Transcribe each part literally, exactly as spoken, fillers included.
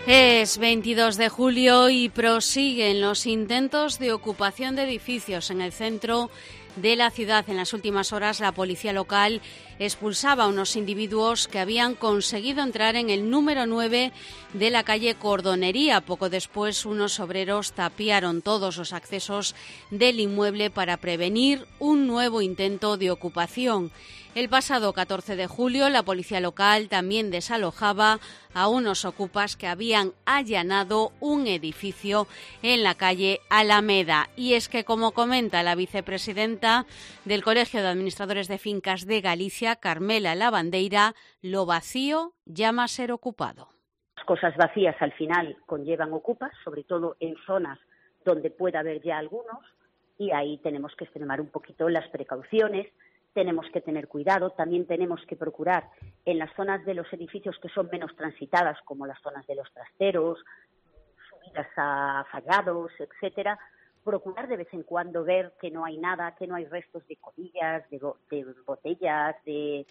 Es veintidós de julio y prosiguen los intentos de ocupación de edificios en el centro de la ciudad. En las últimas horas, la policía local expulsaba a unos individuos que habían conseguido entrar en el número nueve de la calle Cordonería. Poco después, unos obreros tapiaron todos los accesos del inmueble para prevenir un nuevo intento de ocupación. El pasado catorce de julio, la policía local también desalojaba a unos ocupas que habían allanado un edificio en la calle Alameda. Y es que, como comenta la vicepresidenta del Colegio de Administradores de Fincas de Galicia, Carmela Lavandeira, lo vacío llama a ser ocupado. Las cosas vacías al final conllevan ocupas, sobre todo en zonas donde pueda haber ya algunos, y ahí tenemos que extremar un poquito las precauciones. Tenemos que tener cuidado, también tenemos que procurar en las zonas de los edificios que son menos transitadas, como las zonas de los trasteros, subidas a fallados, etcétera, procurar de vez en cuando ver que no hay nada, que no hay restos de colillas, de, bo- de botellas, de,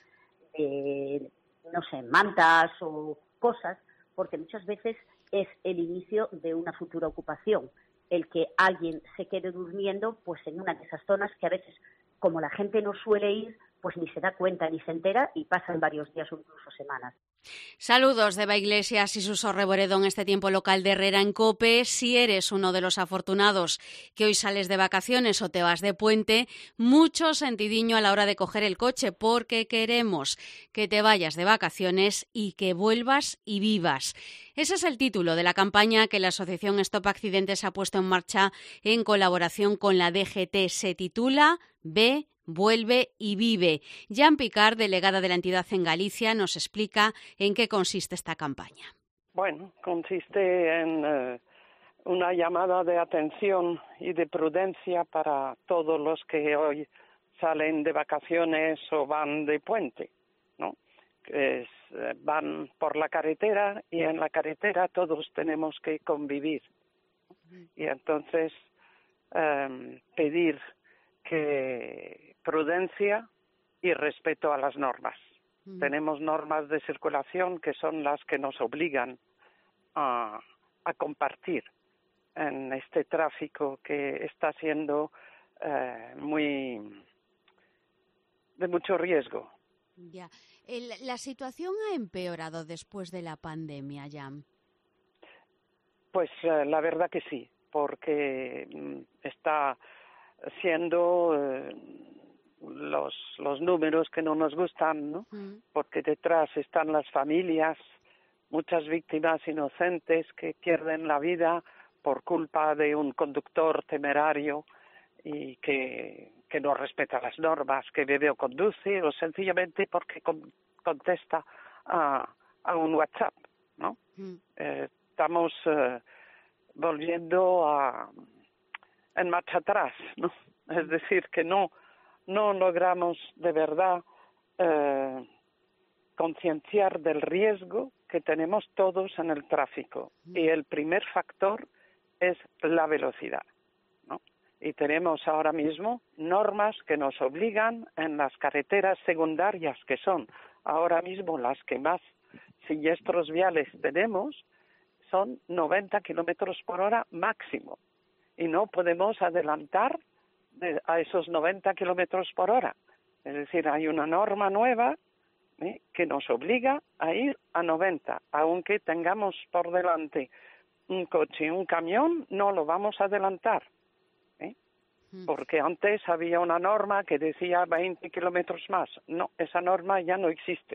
de, no sé, mantas o cosas, porque muchas veces es el inicio de una futura ocupación, el que alguien se quede durmiendo pues en una de esas zonas que a veces, como la gente no suele ir, pues ni se da cuenta ni se entera y pasan varios días o incluso semanas. Saludos de Eva Iglesias y Suso Reboredo en este tiempo local de Herrera en COPE. Si eres uno de los afortunados que hoy sales de vacaciones o te vas de puente, mucho sentidiño a la hora de coger el coche, porque queremos que te vayas de vacaciones y que vuelvas y vivas. Ese es el título de la campaña que la asociación Stop Accidentes ha puesto en marcha en colaboración con la D G T. Se titula Ve, Vuelve y Vive. Jan Picard, delegada de la entidad en Galicia, nos explica en qué consiste esta campaña. Bueno, consiste en eh, una llamada de atención y de prudencia para todos los que hoy salen de vacaciones o van de puente, ¿no? Que es, eh, van por la carretera y en la carretera todos tenemos que convivir. Y entonces eh, pedir que prudencia y respeto a las normas. Mm. Tenemos normas de circulación que son las que nos obligan a, a compartir en este tráfico que está siendo eh, muy de mucho riesgo. Ya. El, ¿La situación ha empeorado después de la pandemia, Jan? Pues eh, la verdad que sí, porque mm, está siendo eh, los los números que no nos gustan, ¿no? Mm. Porque detrás están las familias, muchas víctimas inocentes que pierden la vida por culpa de un conductor temerario y que, que no respeta las normas, que bebe o conduce, o sencillamente porque con, contesta a, a un WhatsApp, ¿no? Mm. Eh, estamos eh, volviendo a en marcha atrás, ¿no? Es decir, que no no logramos de verdad eh, concienciar del riesgo que tenemos todos en el tráfico. Y el primer factor es la velocidad, ¿no? Y tenemos ahora mismo normas que nos obligan en las carreteras secundarias, que son ahora mismo las que más siniestros viales tenemos, son noventa kilómetros por hora máximo. Y no podemos adelantar de, a esos noventa kilómetros por hora. Es decir, hay una norma nueva ¿eh? que nos obliga a ir a noventa. Aunque tengamos por delante un coche y un camión, no lo vamos a adelantar. ¿eh? Porque antes había una norma que decía veinte kilómetros más. No, esa norma ya no existe.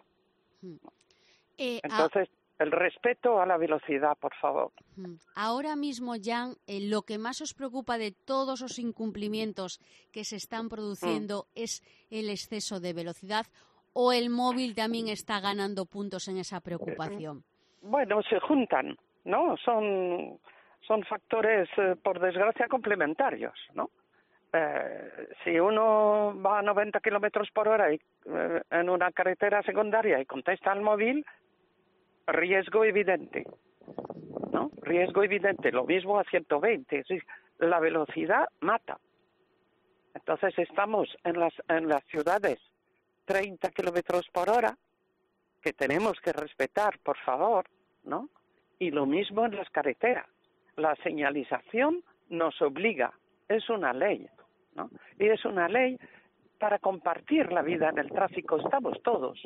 Eh, Entonces... Ah. El respeto a la velocidad, por favor. Ahora mismo, Jan, eh, lo que más os preocupa de todos los incumplimientos que se están produciendo mm. es el exceso de velocidad, ¿o el móvil también está ganando puntos en esa preocupación? Bueno, se juntan, ¿no? Son, son factores, eh, por desgracia, complementarios, ¿no? Eh, si uno va a noventa kilómetros por hora y, eh, en una carretera secundaria y contesta al móvil, riesgo evidente, ¿no? Riesgo evidente. Lo mismo a ciento veinte. Es decir, la velocidad mata. Entonces estamos en las en las ciudades treinta kilómetros por hora, que tenemos que respetar, por favor, ¿no? Y lo mismo en las carreteras. La señalización nos obliga, es una ley, ¿no? Y es una ley para compartir la vida en el tráfico. Estamos todos.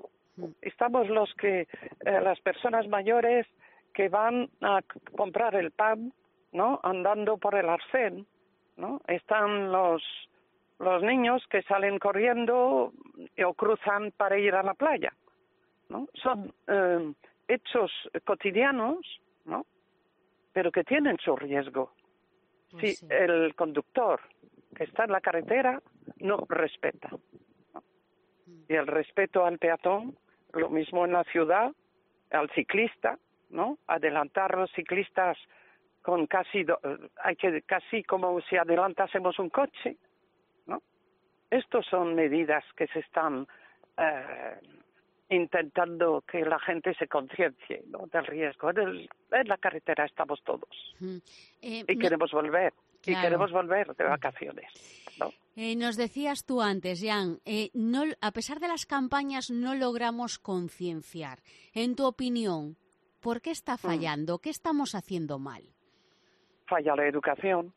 Estamos los que, eh, las personas mayores que van a comprar el pan, ¿no? Andando por el arcén, ¿no? Están los los niños que salen corriendo o cruzan para ir a la playa, ¿no? Son eh, hechos cotidianos, ¿no? Pero que tienen su riesgo. Pues si sí. El conductor que está en la carretera no respeta, ¿no? Y el respeto al peatón, lo mismo en la ciudad, al ciclista, ¿no? Adelantar a los ciclistas con casi, do, hay que casi como si adelantásemos un coche, ¿no? Estos son medidas que se están eh, intentando que la gente se conciencie, ¿no? Del riesgo. En, el, en la carretera estamos todos. Uh-huh. eh, y queremos no, volver. Claro. Y queremos volver de vacaciones, ¿no? Eh, nos decías tú antes, Jan, eh, no, a pesar de las campañas no logramos concienciar. En tu opinión, ¿por qué está fallando? Mm. ¿Qué estamos haciendo mal? Falla la educación.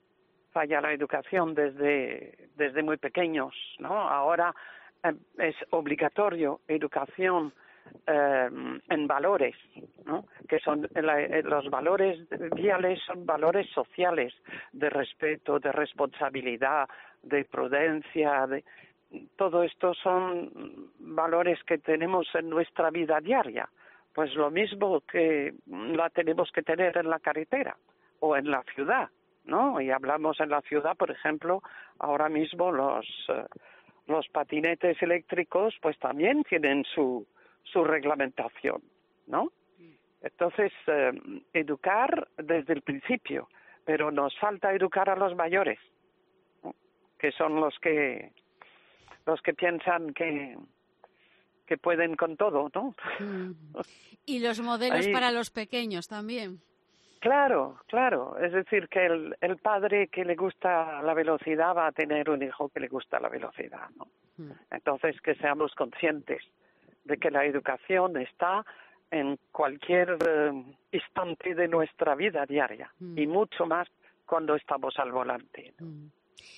Falla la educación desde, desde muy pequeños, ¿no? Ahora eh, es obligatorio educación eh, en valores, ¿no? Que son la, los valores viales son valores sociales, de respeto, de responsabilidad, de prudencia, de todo esto son valores que tenemos en nuestra vida diaria. Pues lo mismo que la tenemos que tener en la carretera o en la ciudad, ¿no? Y hablamos en la ciudad, por ejemplo, ahora mismo los eh, los patinetes eléctricos pues también tienen su su reglamentación, ¿no? Entonces, eh, educar desde el principio, pero nos falta educar a los mayores, ¿no? Que son los que los que piensan que que pueden con todo, ¿no? Mm. Y los modelos Ahí... para los pequeños también. Claro, claro. Es decir, que el, el padre que le gusta la velocidad va a tener un hijo que le gusta la velocidad, ¿no? Mm. Entonces, que seamos conscientes de que la educación está en cualquier eh, instante de nuestra vida diaria mm. y mucho más cuando estamos al volante, ¿no? Mm.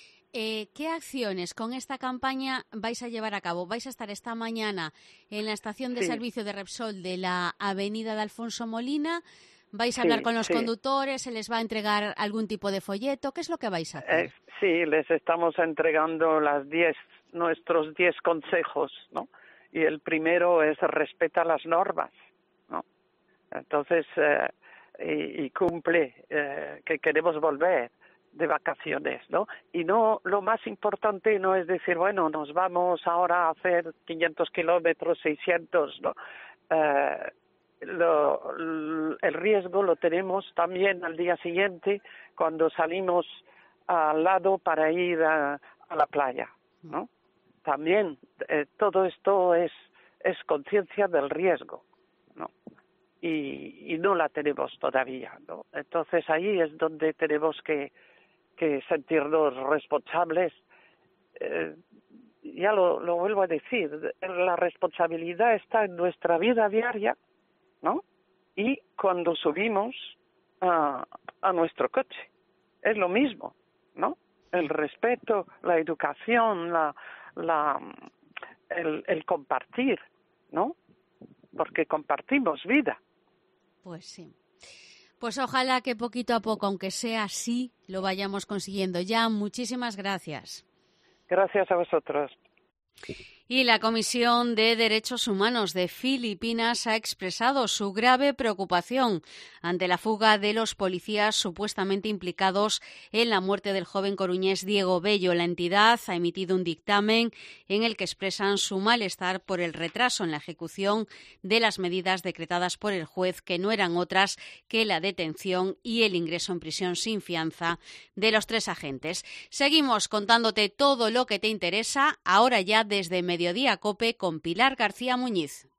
Eh, ¿Qué acciones con esta campaña vais a llevar a cabo? ¿Vais a estar esta mañana en la estación de sí. servicio de Repsol de la avenida de Alfonso Molina? ¿Vais a hablar sí, con los sí. conductores? ¿Se les va a entregar algún tipo de folleto? ¿Qué es lo que vais a hacer? Eh, sí, les estamos entregando las diez, nuestros diez consejos, ¿no? Y el primero es respeta las normas, ¿no? Entonces, eh, y, y cumple eh, que queremos volver de vacaciones, ¿no? Y no, lo más importante no es decir, bueno, nos vamos ahora a hacer quinientos kilómetros, seiscientos, ¿no? Eh, Lo, el riesgo lo tenemos también al día siguiente cuando salimos al lado para ir a, a la playa, ¿no? También eh, todo esto es es conciencia del riesgo, ¿no? Y, y no la tenemos todavía, ¿no? Entonces ahí es donde tenemos que que sentirnos responsables. Eh, ya lo, lo vuelvo a decir, la responsabilidad está en nuestra vida diaria, ¿no? Y cuando subimos a, a nuestro coche, es lo mismo, ¿no? El respeto, la educación, la, la, el, el compartir, ¿no? Porque compartimos vida. Pues sí. Pues ojalá que poquito a poco, aunque sea así, lo vayamos consiguiendo. Jan, muchísimas gracias. Gracias a vosotros. Y la Comisión de Derechos Humanos de Filipinas ha expresado su grave preocupación ante la fuga de los policías supuestamente implicados en la muerte del joven coruñés Diego Bello. La entidad ha emitido un dictamen en el que expresan su malestar por el retraso en la ejecución de las medidas decretadas por el juez, que no eran otras que la detención y el ingreso en prisión sin fianza de los tres agentes. Seguimos contándote todo lo que te interesa, ahora ya desde Mediodía Cope con Pilar García Muñiz.